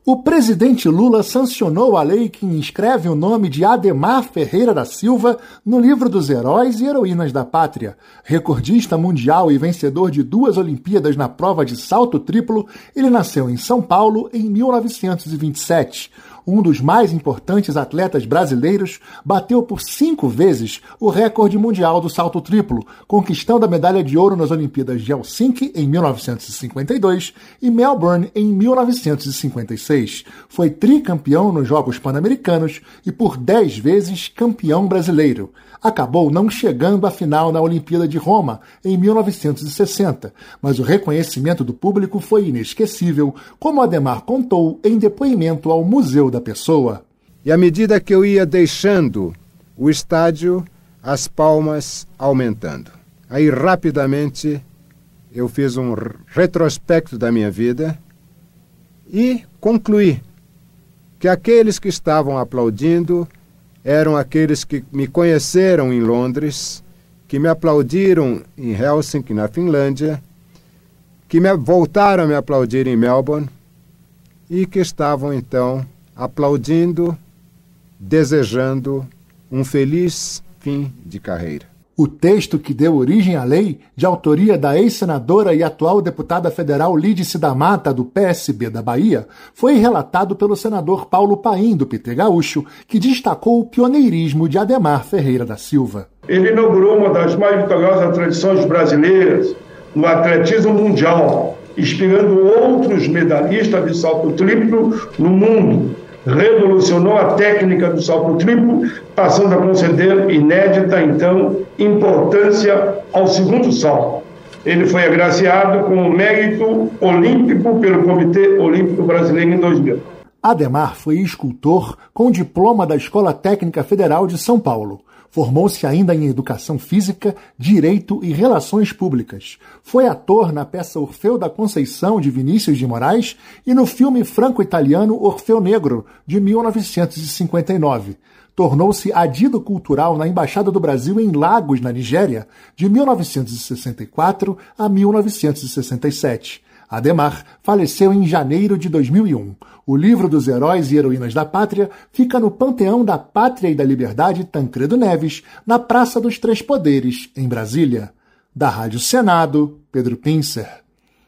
O presidente Lula sancionou a lei que inscreve o nome de Adhemar Ferreira da Silva no livro dos heróis e heroínas da pátria. Recordista mundial e vencedor de 2 Olimpíadas na prova de salto triplo, ele nasceu em São Paulo em 1927. Um dos mais importantes atletas brasileiros, bateu por 5 vezes o recorde mundial do salto triplo, conquistando a medalha de ouro nas Olimpíadas de Helsinki em 1952 e Melbourne em 1956. Foi tricampeão nos Jogos Pan-Americanos e por 10 vezes campeão brasileiro. Acabou não chegando à final na Olimpíada de Roma, em 1960, mas o reconhecimento do público foi inesquecível, como Adhemar contou em depoimento ao Museu da Pessoa. E à medida que eu ia deixando o estádio, as palmas aumentando. Aí, rapidamente, eu fiz um retrospecto da minha vida e concluí que aqueles que estavam aplaudindo eram aqueles que me conheceram em Londres, que me aplaudiram em Helsinki, na Finlândia, que voltaram a me aplaudir em Melbourne e que estavam, então, aplaudindo, desejando um feliz fim de carreira. O texto que deu origem à lei, de autoria da ex-senadora e atual deputada federal Lídice da Mata, do PSB da Bahia, foi relatado pelo senador Paulo Paim, do PT Gaúcho, que destacou o pioneirismo de Adhemar Ferreira da Silva. Ele inaugurou uma das mais vitoriosas tradições brasileiras no atletismo mundial, inspirando outros medalhistas de salto triplo no mundo. Revolucionou a técnica do salto triplo, passando a conceder inédita, então, importância ao segundo salto. Ele foi agraciado com o mérito olímpico pelo Comitê Olímpico Brasileiro em 2000. Adhemar foi escultor com diploma da Escola Técnica Federal de São Paulo. Formou-se ainda em Educação Física, Direito e Relações Públicas. Foi ator na peça Orfeu da Conceição, de Vinícius de Moraes, e no filme franco-italiano Orfeu Negro, de 1959. Tornou-se adido cultural na Embaixada do Brasil em Lagos, na Nigéria, de 1964 a 1967. Adhemar faleceu em janeiro de 2001. O livro dos heróis e heroínas da pátria fica no Panteão da Pátria e da Liberdade Tancredo Neves, na Praça dos Três Poderes, em Brasília. Da Rádio Senado, Pedro Pincer.